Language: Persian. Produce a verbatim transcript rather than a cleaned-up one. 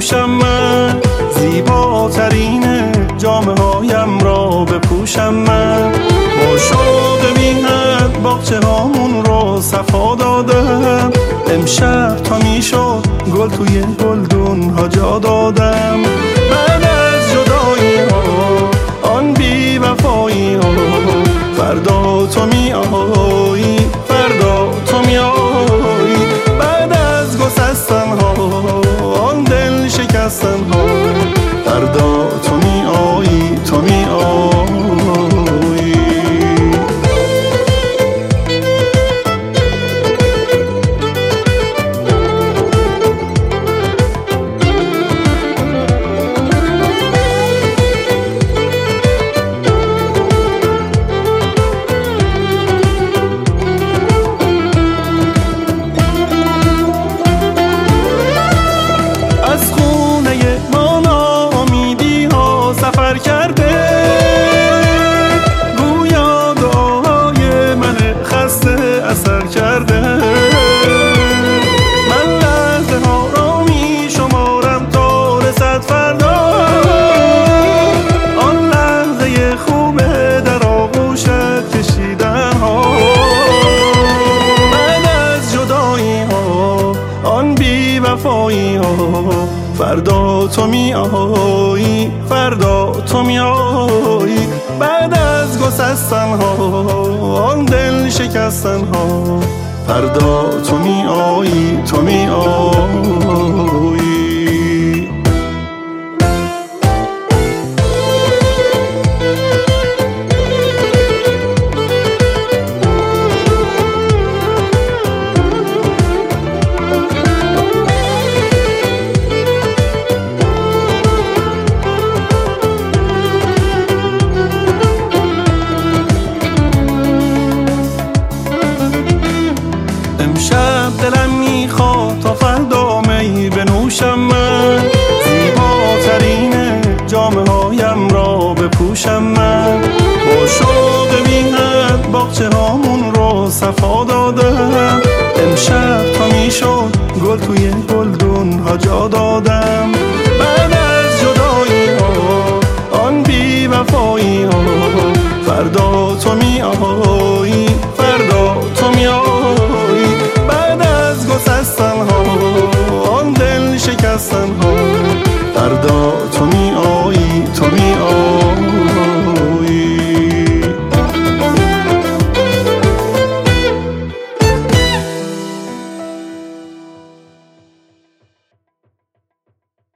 بنوشم من، زیباترین جامه هایم را بپوشم من. با شوق بی حد باغچه هامون رو صفا دادم، امشب تا میشد گل توی گلدون ها جا دادم. بعد از جدایی ها آن بی وفایی ها، فردا تو می آیی، فردا تو می آیی. بعد از گسستن ها آن دل شکستن ها، فردا تو می آیی، تو می آیی. سفر کرده گویا دعای من خسته اثر کرده. من لحظه ها را می شمارم تا رسد فردا، آن لحظه خوبه در آغوشت کشیدن ها. بعد از جدایی ها آن بی وفایی ها، فردا تو می آیی، فردا تو می آیی. بعد از گسستن ها آن دل شکستن ها، فردا تو می آیی، تو می آیی. امشب دلم میخواد تا فردا می بنوشم من، زیباترین جامه هایم را بپوشم من. با شوق بی حد باغچه هامون رو صفا دادم، امشب تا میشد گل توی گلدون ها جا دادم. بعد از جدایی ها آن بی وفایی ها، فردا تو می آیی، فردا تو می آیی. بعد از گسستن ها آن دل شکستن ها، فردا تو می